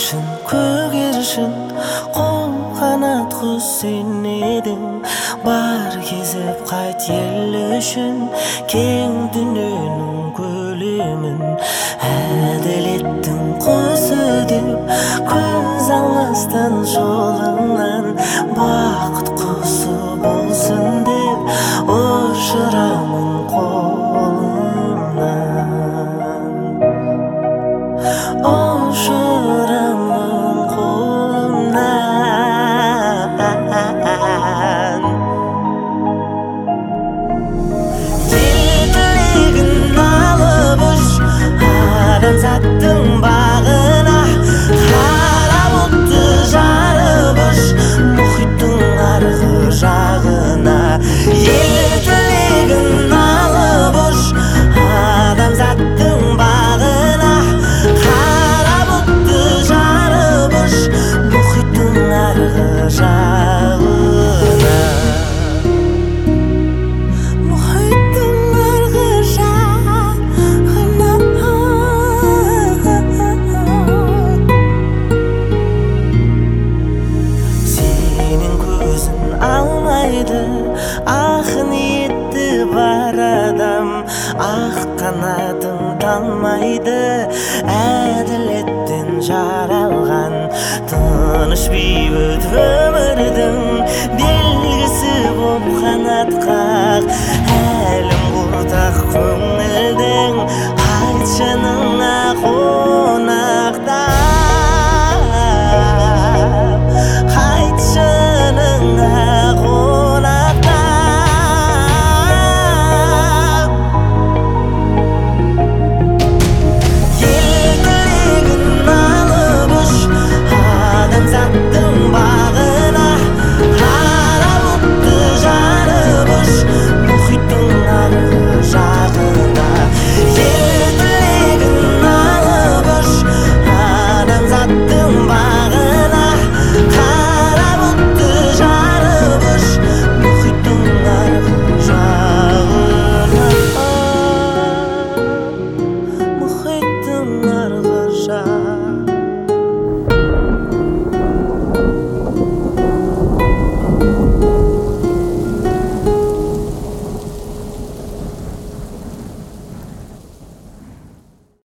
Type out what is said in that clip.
шын көгершін қол қанат құс сен едің. Бар кезіп қайт ел үшін кең дүниенің көлемін. Әділеттің құсы деп көз алмастан жолыңнан, бақыт құсы болсын деп ұшырамын қолыңнан. Ұшырамын қолымнан. Ел тілегін алып ұш адамзаттың бағына, қара бұлтты жарып ұш мұхиттың арғы жағына. Ел тілегін алып ұш адамзаттың бағына, қара бұлтты жарып ұш мұхиттың арғы жағына. Мұхиттың арғы жағына. Сенің көзін алмайды ақ ниетті бар адам, ақ қанатың талмайды әділеттен жаралған. Тыныш бейбіт өмірдің белгісі боп қанатқа